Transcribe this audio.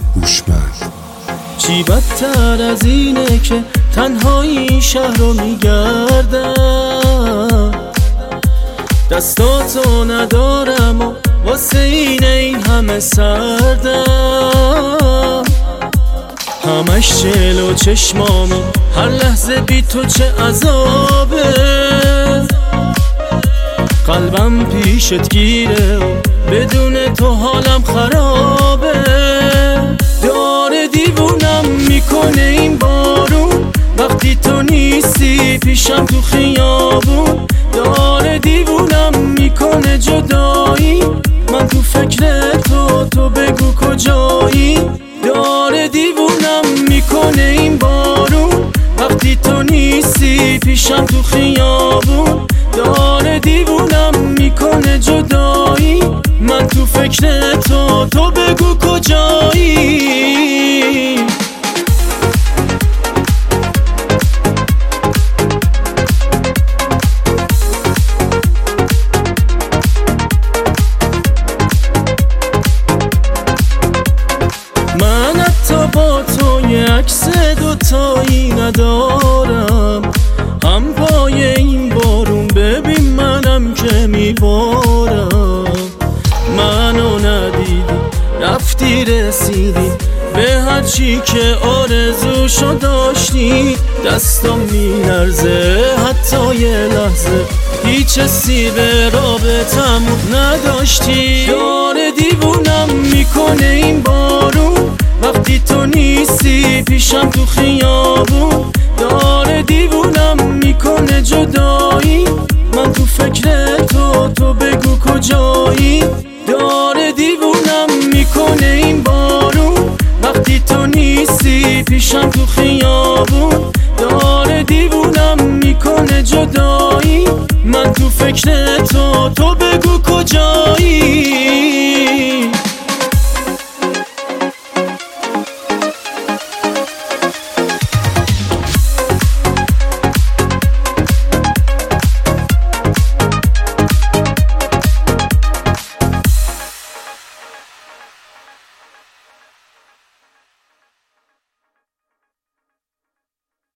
هوشمند. چی بدتر از اینه که تنهایی شهر رو میگردم، دستاتو ندارم و واسه این همه سردم، همش جلو چشمامه هر لحظه بی تو چه عذابه، قلبم پیشت گیره و بدون تو حالم خرابه، داره دیوونم میکنه این بارون وقتی تو نیستی پیشم تو خیابون، داره دیوونم میکنه جدایی من تو فکر تو بگو کجایی، داره دیوونم میکنه این بارون وقتی تو نیستی پیشم تو خیابون، داره دیوونم میکنه جدایی من تو فکر تو بگو کجایی. من حتی با تو یه عکس دوتایی ندارم، هم پای این بارون ببین منم که میبارم، منو ندیدی رفتی رسیدی به هرچی که آرزوشو داشتی، دستم میلرزه حتی یه لحظه هیچ حسی به رابطمون نداشتی، داره دیوونم میکنه این بارون وقتی تو نیستی پیشم تو خیابون، داره دیوونم میکنه جدایی من تو فکر تو بگو کجایی، داره دیوونم میکنه این بارون وقتی تو نیستی پیشم تو خیابون، داره دیوونم میکنه جدایی من تو فکر تو بگو کجایی.